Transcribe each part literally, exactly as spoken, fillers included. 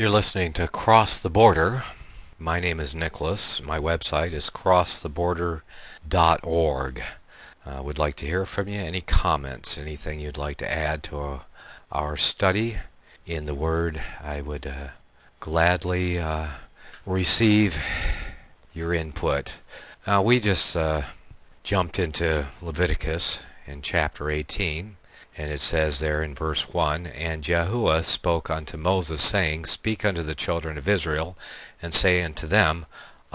You're listening to Cross the Border. My name is Nicholas. My website is cross the border dot org. I uh, would like to hear from you. Any comments, anything you'd like to add to uh, our study in the Word, I would uh, gladly uh, receive your input. Uh, we just uh, jumped into Leviticus in chapter eighteen. And it says there in verse one, And Yahuwah spoke unto Moses, saying, Speak unto the children of Israel, and say unto them,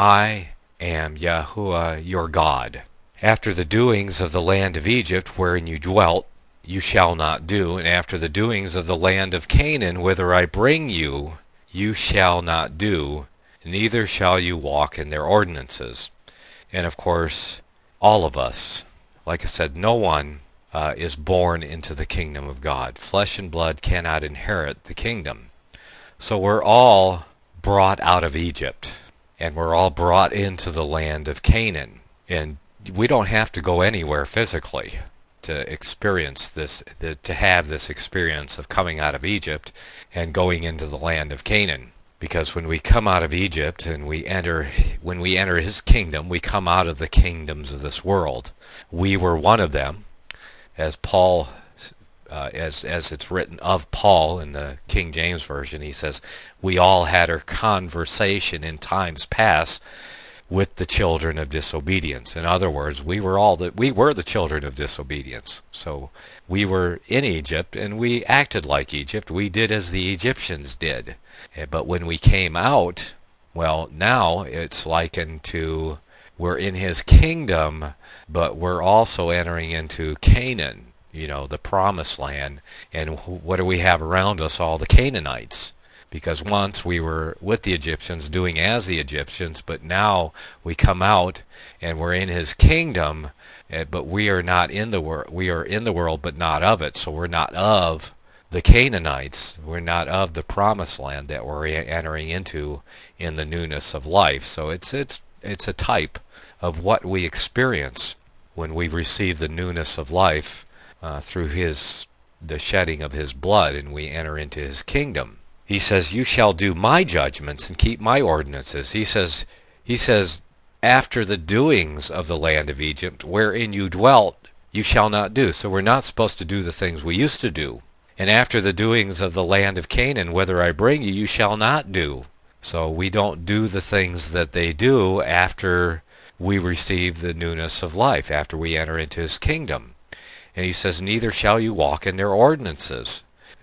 I am Yahuwah your God. After the doings of the land of Egypt, wherein you dwelt, you shall not do, and after the doings of the land of Canaan, whither I bring you, you shall not do, neither shall you walk in their ordinances. And of course, all of us, like I said, no one Uh, is born into the kingdom of God. Flesh and blood cannot inherit the kingdom. So we're all brought out of Egypt, and we're all brought into the land of Canaan. And we don't have to go anywhere physically to experience this, the, to have this experience of coming out of Egypt and going into the land of Canaan. Because when we come out of Egypt and we enter, when we enter his kingdom, we come out of the kingdoms of this world. We were one of them. As Paul, uh, as as it's written of Paul in the King James Version, he says, we all had our conversation in times past with the children of disobedience. In other words, we were all the, we were the children of disobedience. So we were in Egypt and we acted like Egypt. We did as the Egyptians did. But when we came out, well, now it's likened to we're in his kingdom, but we're also entering into Canaan, you know, the promised land. And what do we have around us? All the Canaanites. Because once we were with the Egyptians doing as the Egyptians, but now we come out and we're in his kingdom, but we are not in the world. We are in the world, but not of it. So we're not of the Canaanites. We're not of the promised land that we're entering into in the newness of life. So it's it's it's a type of what we experience when we receive the newness of life uh, through his the shedding of his blood, and we enter into his kingdom. He says, you shall do my judgments and keep my ordinances. He says, he says, after the doings of the land of Egypt, wherein you dwelt, you shall not do. So we're not supposed to do the things we used to do. And after the doings of the land of Canaan, whither I bring you, you shall not do. So we don't do the things that they do after we receive the newness of life, after we enter into his kingdom. And he says, neither shall you walk in their ordinances.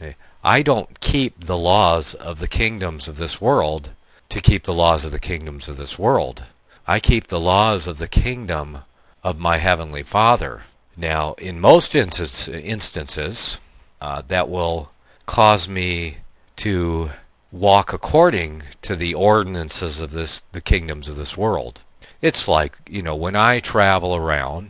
I don't keep the laws of the kingdoms of this world to keep the laws of the kingdoms of this world. I keep the laws of the kingdom of my heavenly Father. Now, in most instance, instances, uh, that will cause me to walk according to the ordinances of this, the kingdoms of this world. It's like, you know, when I travel around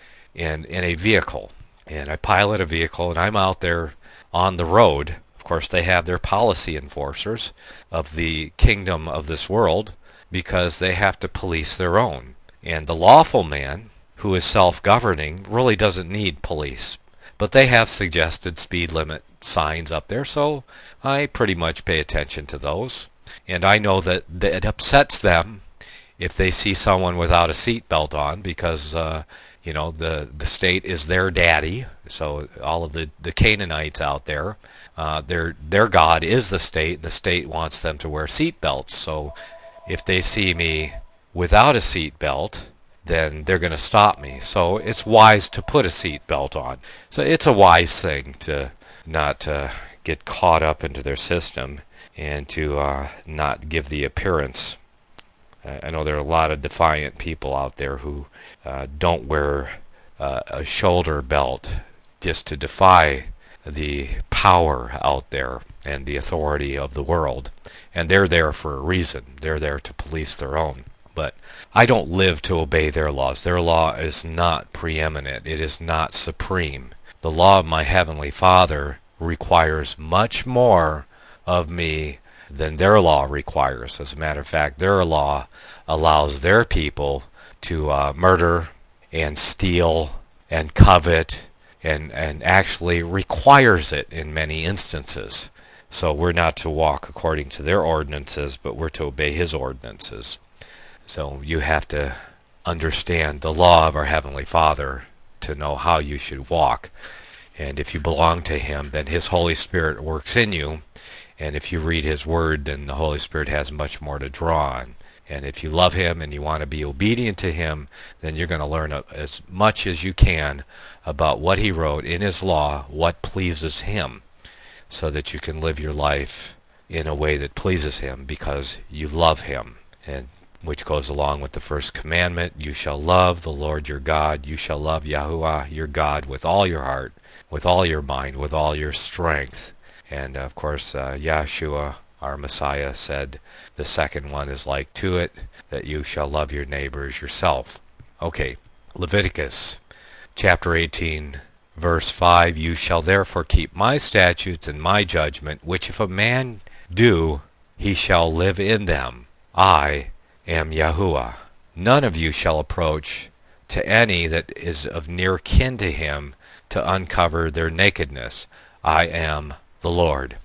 in in a vehicle, and I pilot a vehicle, and I'm out there on the road. Of course, they have their policy enforcers of the kingdom of this world because they have to police their own. And the lawful man, who is self-governing, really doesn't need police. But they have suggested speed limit signs up there, so I pretty much pay attention to those. And I know that it upsets them if they see someone without a seatbelt on, because uh, you know the the state is their daddy. So all of the, the Canaanites out there, uh, their their God is the state, and the state wants them to wear seatbelts. So if they see me without a seatbelt, then they're going to stop me. So it's wise to put a seatbelt on. So it's a wise thing to not uh, get caught up into their system and to uh, not give the appearance. I know there are a lot of defiant people out there who uh, don't wear uh, a shoulder belt just to defy the power out there and the authority of the world. And they're there for a reason. They're there to police their own. But I don't live to obey their laws. Their law is not preeminent. It is not supreme. The law of my Heavenly Father requires much more of me than their law requires. As a matter of fact, their law allows their people to uh, murder and steal and covet and, and actually requires it in many instances. So we're not to walk according to their ordinances, but we're to obey his ordinances. So you have to understand the law of our Heavenly Father to know how you should walk. And if you belong to him, then his Holy Spirit works in you. And if you read his word, then the Holy Spirit has much more to draw on. And if you love him and you want to be obedient to him, then you're going to learn as much as you can about what he wrote in his law, what pleases him, so that you can live your life in a way that pleases him because you love him. And which goes along with the first commandment, you shall love the Lord your God, you shall love Yahuwah your God with all your heart, with all your mind, with all your strength. And of course, uh, Yahshua, our Messiah, said the second one is like to it, that you shall love your neighbor as yourself. Okay, Leviticus chapter eighteen, verse five, you shall therefore keep my statutes and my judgment, which if a man do, he shall live in them. I am Yahuwah. None of you shall approach to any that is of near kin to him to uncover their nakedness. I am the Lord.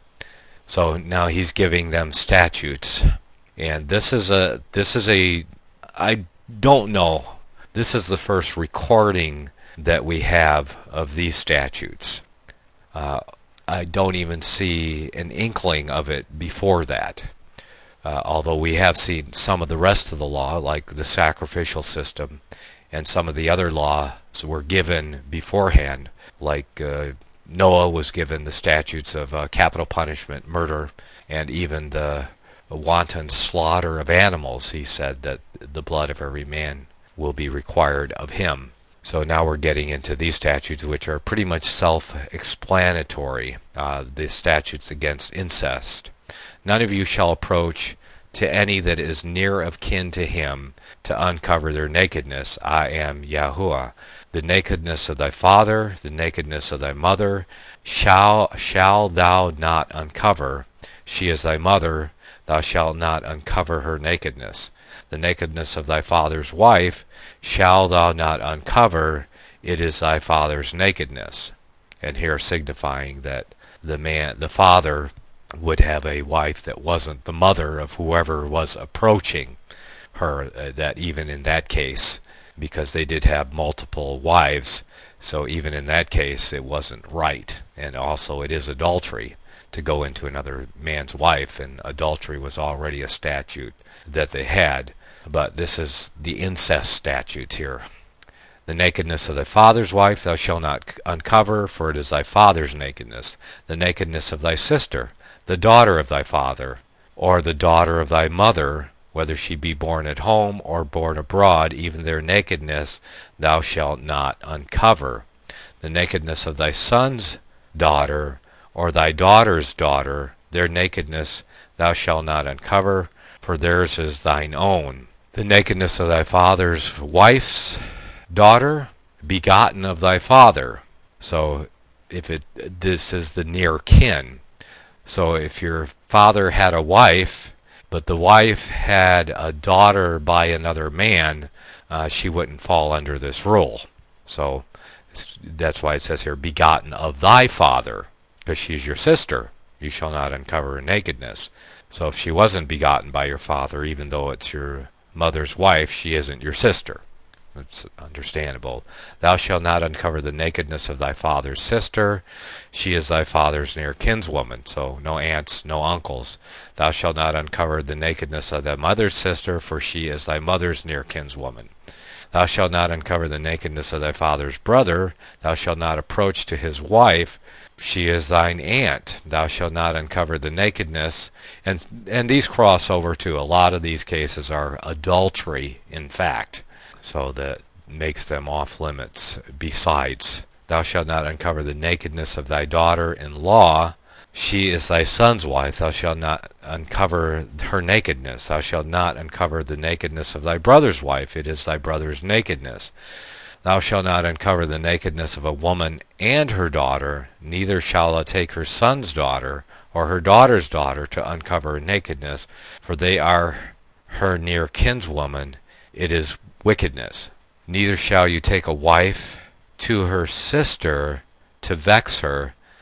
So now he's giving them statutes, and this is a this is a I don't know. This is the first recording that we have of these statutes. Uh, I don't even see an inkling of it before that. Uh, although we have seen some of the rest of the law, like the sacrificial system, and some of the other laws were given beforehand, like uh, Noah was given the statutes of uh, capital punishment, murder, and even the wanton slaughter of animals. He said that the blood of every man will be required of him. So now we're getting into these statutes, which are pretty much self-explanatory, uh, the statutes against incest. None of you shall approach to any that is near of kin to him to uncover their nakedness. I am Yahuwah. The nakedness of thy father, the nakedness of thy mother, shall shall thou not uncover. She is thy mother, thou shalt not uncover her nakedness. The nakedness of thy father's wife shall thou not uncover, it is thy father's nakedness. And here signifying that the man, the father, would have a wife that wasn't the mother of whoever was approaching her, uh, that even in that case, because they did have multiple wives, so even in that case it wasn't right. And also it is adultery to go into another man's wife, and adultery was already a statute that they had. But this is the incest statute here. The nakedness of thy father's wife thou shalt not uncover, for it is thy father's nakedness. The nakedness of thy sister, the daughter of thy father, or the daughter of thy mother, whether she be born at home or born abroad, even their nakedness thou shalt not uncover. The nakedness of thy son's daughter, or thy daughter's daughter, their nakedness thou shalt not uncover, for theirs is thine own. The nakedness of thy father's wife's daughter, begotten of thy father. So if it this is the near kin. So if your father had a wife, but the wife had a daughter by another man, uh, she wouldn't fall under this rule. So that's why it says here, begotten of thy father, because she's your sister. You shall not uncover her nakedness. So if she wasn't begotten by your father, even though it's your mother's wife, she isn't your sister. It's understandable. Thou shalt not uncover the nakedness of thy father's sister. She is thy father's near kinswoman. So no aunts, no uncles. Thou shalt not uncover the nakedness of thy mother's sister, for she is thy mother's near kinswoman. Thou shalt not uncover the nakedness of thy father's brother. Thou shalt not approach to his wife. She is thine aunt. Thou shalt not uncover the nakedness. And, and these cross over too. A lot of these cases are adultery, in fact. So that makes them off limits. Besides, thou shalt not uncover the nakedness of thy daughter-in-law. She is thy son's wife. Thou shalt not uncover her nakedness. Thou shalt not uncover the nakedness of thy brother's wife. It is thy brother's nakedness. Thou shalt not uncover the nakedness of a woman and her daughter. Neither shalt thou take her son's daughter or her daughter's daughter to uncover her nakedness, for they are her near kinswoman. It is wickedness. Neither shall you take a wife to her sister to vex her.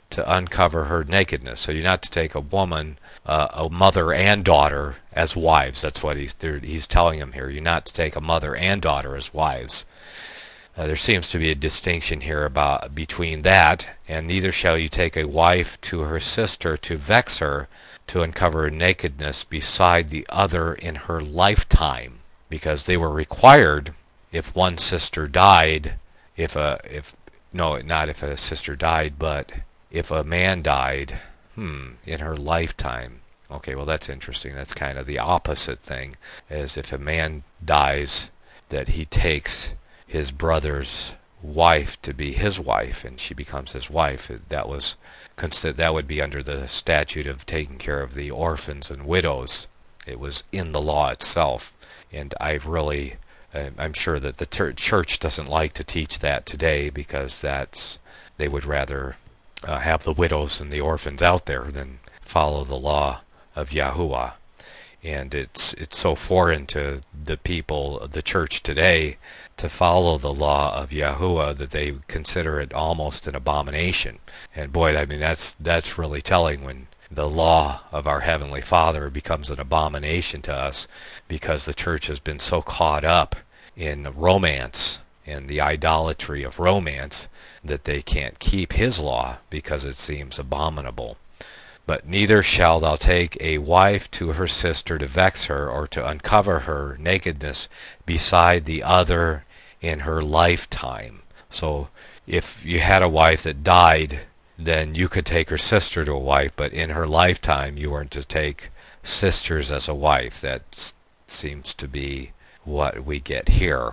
to uncover her nakedness. So you're not to take a woman, uh, a mother and daughter as wives. That's what he's he's telling him here. You're not to take a mother and daughter as wives. Uh, there seems to be a distinction here about between that and neither shall you take a wife to her sister to vex her, to uncover her nakedness beside the other in her lifetime, because they were required if one sister died, if a if no not if a sister died, but if a man died, hmm, in her lifetime. Okay, well that's interesting. That's kind of the opposite thing, as if a man dies, that he takes his brother's wife to be his wife, and she becomes his wife. That was that would be under the statute of taking care of the orphans and widows. It was in the law itself, and I really, I'm sure that the church doesn't like to teach that today, because that's they would rather uh, have the widows and the orphans out there than follow the law of Yahuwah. And it's it's so foreign to the people of the church today to follow the law of Yahuwah that they consider it almost an abomination. And boy, I mean, that's that's really telling when the law of our Heavenly Father becomes an abomination to us, because the church has been so caught up in romance and the idolatry of romance that they can't keep His law because it seems abominable. But neither shalt thou take a wife to her sister to vex her, or to uncover her nakedness beside the other in her lifetime. So if you had a wife that died, then you could take her sister to a wife, but in her lifetime you weren't to take sisters as a wife. That seems to be what we get here.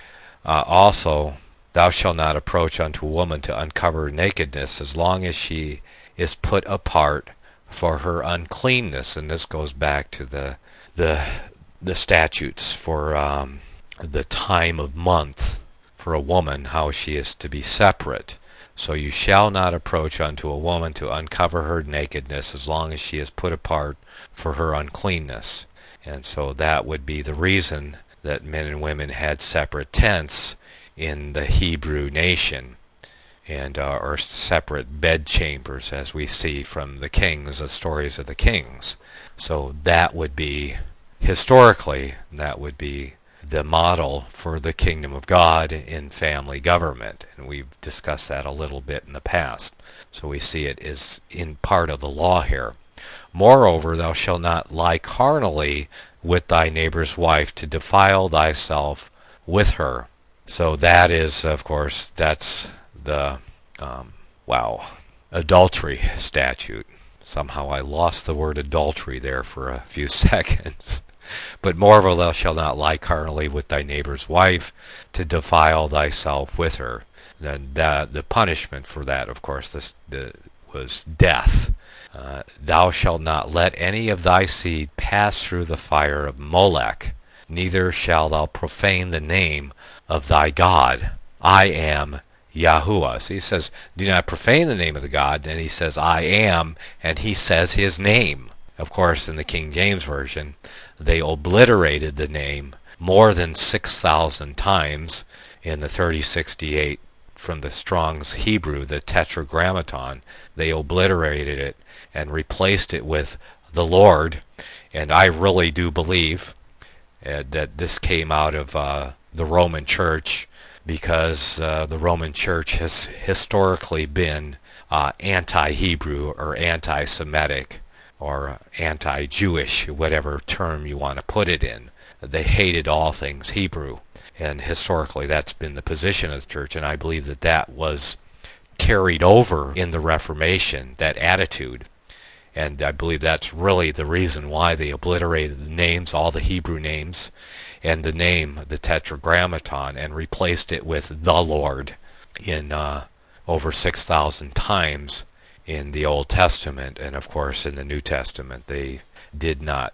Uh, also, thou shalt not approach unto a woman to uncover her nakedness, as long as she is put apart for her uncleanness. And this goes back to the the the statutes for um, the time of month for a woman, how she is to be separate. So you shall not approach unto a woman to uncover her nakedness, as long as she is put apart for her uncleanness. And so that would be the reason that men and women had separate tents in the Hebrew nation, and uh, or separate bed chambers, as we see from the kings, the stories of the kings. So that would be, historically, that would be the model for the kingdom of God in family government, and we've discussed that a little bit in the past. So we see it is in part of the law here. Moreover, thou shalt not lie carnally with thy neighbor's wife, to defile thyself with her. So that is, of course, that's the um, wow adultery statute. Somehow I lost the word adultery there for a few seconds. But moreover, thou shalt not lie carnally with thy neighbor's wife, to defile thyself with her. Then the, the punishment for that, of course, this the, was death. Uh, thou shalt not let any of thy seed pass through the fire of Molech, neither shalt thou profane the name of thy God. I am Yahuwah. So he says, do not profane the name of the God. And he says, I am, and he says his name. Of course, in the King James Version, they obliterated the name more than six thousand times in the thirty sixty-eight from the Strong's Hebrew, the Tetragrammaton. They obliterated it and replaced it with the Lord. And I really do believe uh, that this came out of uh, the Roman Church, because uh, the Roman Church has historically been uh, anti-Hebrew or anti-Semitic or anti-Jewish, whatever term you want to put it in. They hated all things Hebrew, and historically that's been the position of the church, and I believe that that was carried over in the Reformation, that attitude. And I believe that's really the reason why they obliterated the names, all the Hebrew names, and the name, the Tetragrammaton, and replaced it with the Lord in uh, over six thousand times in the Old Testament. And of course in the New Testament they did not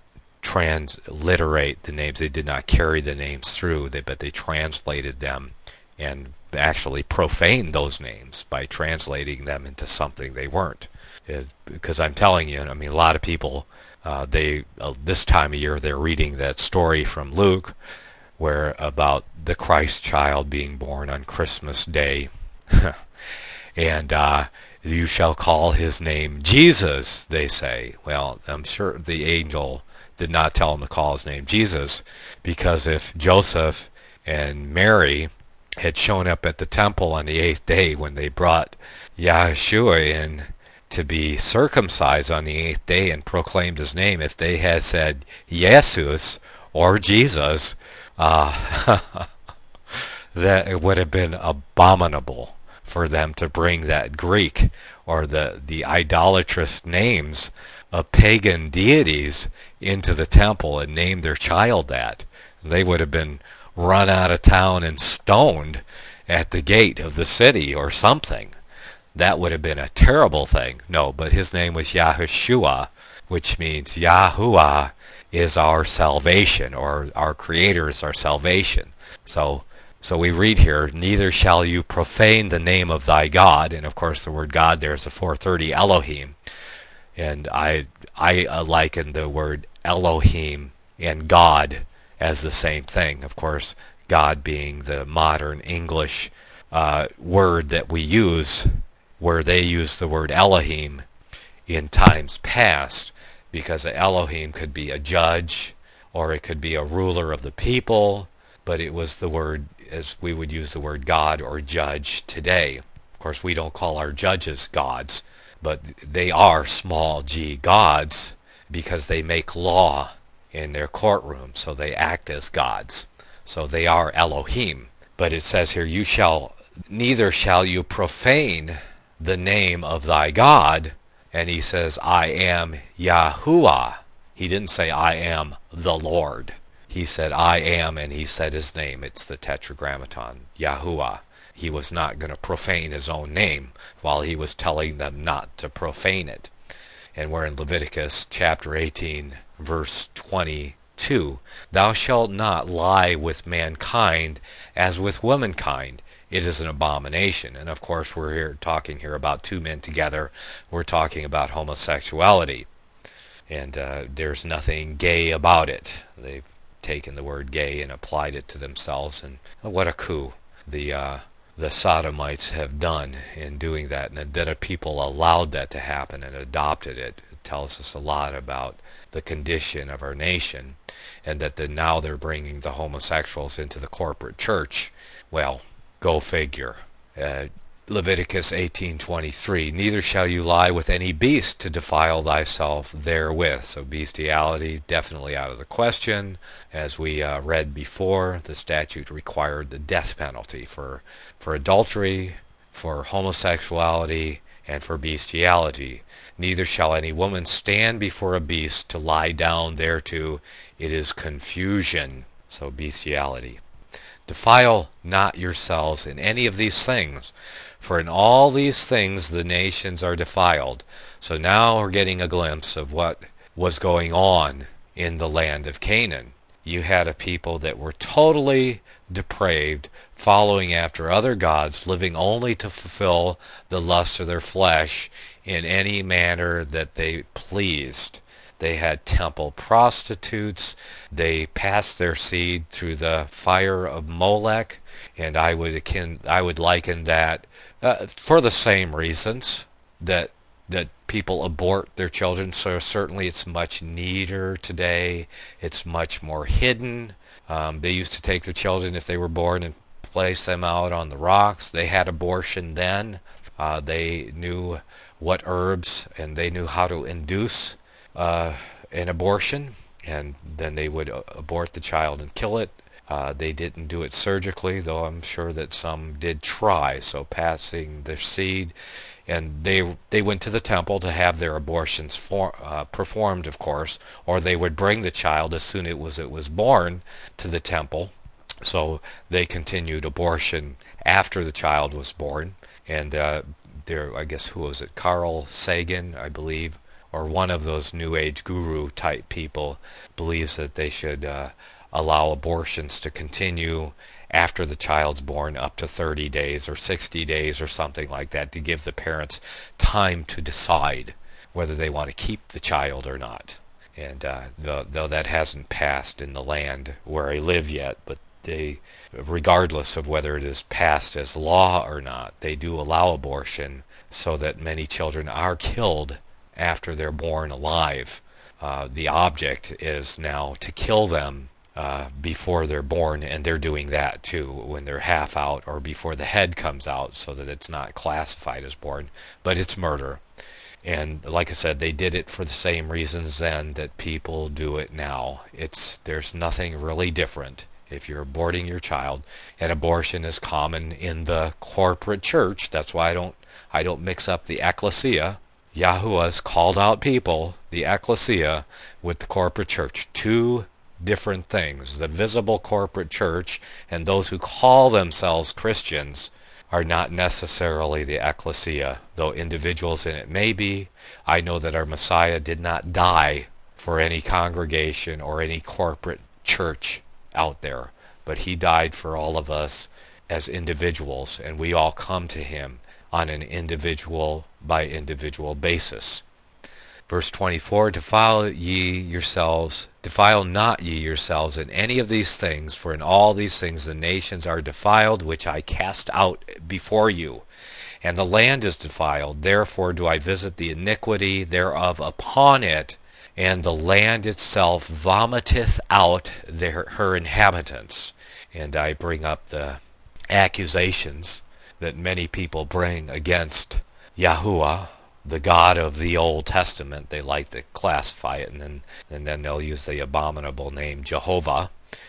transliterate the names, they did not carry the names through, they, but they translated them and actually profaned those names by translating them into something they weren't. It, because I'm telling you, I mean, a lot of people, uh, they uh, this time of year they're reading that story from Luke, where about the Christ child being born on Christmas Day, and uh, You shall call his name Jesus, they say. Well, I'm sure the angel did not tell him to call his name Jesus, because if Joseph and Mary had shown up at the temple on the eighth day when they brought Yahshua in to be circumcised on the eighth day and proclaimed his name, if they had said Jesus or Jesus, uh, that it would have been abominable for them to bring that Greek or the, the idolatrous names of pagan deities into the temple and name their child that. They would have been run out of town and stoned at the gate of the city or something. That would have been a terrible thing. No, but his name was Yahushua, which means Yahuwah is our salvation, or our Creator is our salvation. So So we read here, neither shall you profane the name of thy God. And of course the word God there is the four thirty Elohim. And I I uh, liken the word Elohim and God as the same thing. Of course, God being the modern English uh, word that we use, where they use the word Elohim in times past, because Elohim could be a judge or it could be a ruler of the people, but it was the word as we would use the word God or judge today. Of course, we don't call our judges gods, but they are small g gods because they make law in their courtroom, so they act as gods. So they are Elohim. But it says here, you shall, neither shall you profane the name of thy God. And he says, I am Yahuwah. He didn't say, I am the Lord. He said, I am, and he said his name. It's the Tetragrammaton, Yahuwah. He was not going to profane his own name while he was telling them not to profane it. And we're in Leviticus chapter eighteen, verse twenty-two. Thou shalt not lie with mankind as with womankind. It is an abomination. And of course, we're here talking here about two men together. We're talking about homosexuality. And uh, there's nothing gay about it. They've taken the word gay and applied it to themselves, and what a coup the uh, the Sodomites have done in doing that, and that a people allowed that to happen and adopted it. It tells us a lot about the condition of our nation, and that the, now they're bringing the homosexuals into the corporate church. Well, go figure. Uh, Leviticus eighteen twenty-three, neither shall you lie with any beast to defile thyself therewith. So bestiality definitely out of the question. As we uh, read before, the statute required the death penalty for for adultery, for homosexuality, and for bestiality. Neither shall any woman stand before a beast to lie down thereto. It is confusion. So bestiality. Defile not yourselves in any of these things, for in all these things the nations are defiled. So now we're getting a glimpse of what was going on in the land of Canaan. You had a people that were totally depraved, following after other gods, living only to fulfill the lusts of their flesh in any manner that they pleased. They had temple prostitutes. They passed their seed through the fire of Molech, and I would akin, I would liken that uh, for the same reasons that that people abort their children. So certainly it's much neater today. It's much more hidden. Um, they used to take their children if they were born and place them out on the rocks. They had abortion then. Uh, they knew what herbs, and they knew how to induce Uh, an abortion, and then they would uh, abort the child and kill it. Uh, they didn't do it surgically, though I'm sure that some did try, so passing their seed. And they they went to the temple to have their abortions for, uh, performed, of course, or they would bring the child as soon as it was, it was born to the temple. So they continued abortion after the child was born. And uh, there, I guess, who was it? Carl Sagan, I believe, or one of those New Age guru type people, believes that they should uh, allow abortions to continue after the child's born up to thirty days or sixty days or something like that, to give the parents time to decide whether they want to keep the child or not. And uh, though, though that hasn't passed in the land where I live yet, but they, regardless of whether it is passed as law or not, they do allow abortion so that many children are killed after they're born alive. Uh, the object is now to kill them uh, before they're born, and they're doing that too when they're half out or before the head comes out, so that it's not classified as born, but it's murder. And like I said, they did it for the same reasons then that people do it now. It's there's nothing really different. If you're aborting your child, and abortion is common in the corporate church, that's why I don't I don't mix up the ecclesia. Yahuwah's called out people, the ecclesia, with the corporate church. Two different things. The visible corporate church and those who call themselves Christians are not necessarily the ecclesia, though individuals in it may be. I know that our Messiah did not die for any congregation or any corporate church out there, but he died for all of us as individuals, and we all come to him on an individual by individual basis. Verse twenty-four, defile ye yourselves, defile not ye yourselves in any of these things, for in all these things the nations are defiled, which I cast out before you. And the land is defiled, therefore do I visit the iniquity thereof upon it, and the land itself vomiteth out their, her inhabitants. And I bring up the accusations that many people bring against Yahuwah, the God of the Old Testament. They like to classify it, and then and then they'll use the abominable name Jehovah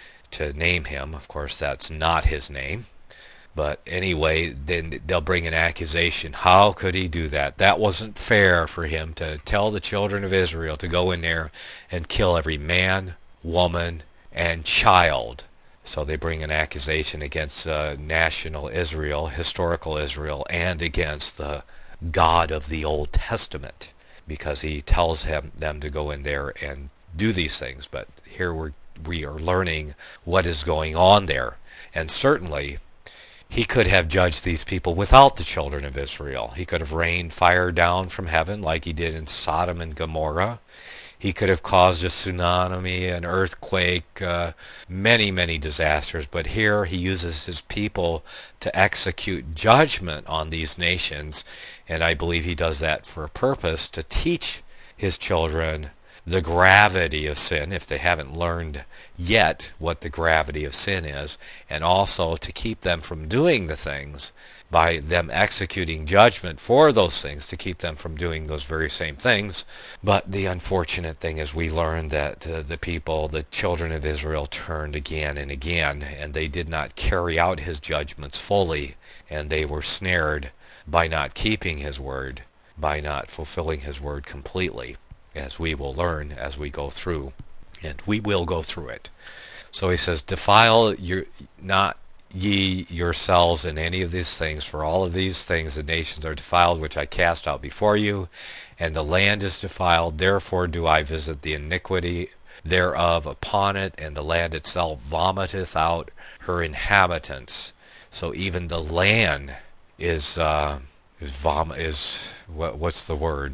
to name him. Of course, that's not his name. But anyway, then they'll bring an accusation. How could he do that? That wasn't fair for him to tell the children of Israel to go in there and kill every man, woman, and child. So they bring an accusation against uh, national Israel, historical Israel, and against the God of the Old Testament, because he tells him, them to go in there and do these things. But here we're, we are learning what is going on there. And certainly he could have judged these people without the children of Israel. He could have rained fire down from heaven like he did in Sodom and Gomorrah. He could have caused a tsunami, an earthquake, uh, many, many disasters. But here he uses his people to execute judgment on these nations. And I believe he does that for a purpose, to teach his children the gravity of sin, if they haven't learned yet what the gravity of sin is, and also to keep them from doing the things by them executing judgment for those things, to keep them from doing those very same things. But the unfortunate thing is we learn that uh, the people, the children of Israel, turned again and again, and they did not carry out his judgments fully, and they were snared by not keeping his word, by not fulfilling his word completely, as we will learn as we go through, and we will go through it. So he says, defile your, not ye yourselves in any of these things, for all of these things the nations are defiled, which I cast out before you, and the land is defiled, therefore do I visit the iniquity thereof upon it, and the land itself vomiteth out her inhabitants. So even the land is uh, is vom is what what's the word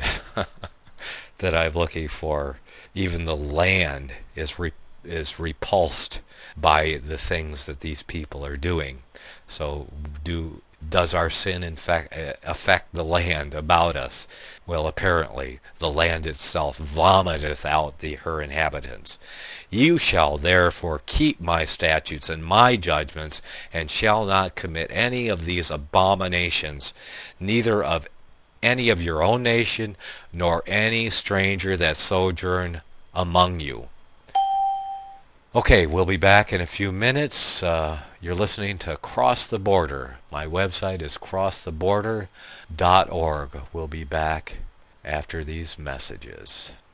that I'm looking for? Even the land is re is repulsed by the things that these people are doing. So do does our sin in fact affect the land about us? Well, apparently the land itself vomiteth out the her inhabitants. You shall therefore keep my statutes and my judgments, and shall not commit any of these abominations, neither of any of your own nation, nor any stranger that sojourn among you. Okay, we'll be back in a few minutes. Uh, you're listening to Cross the Border. My website is cross the border dot org. We'll be back after these messages.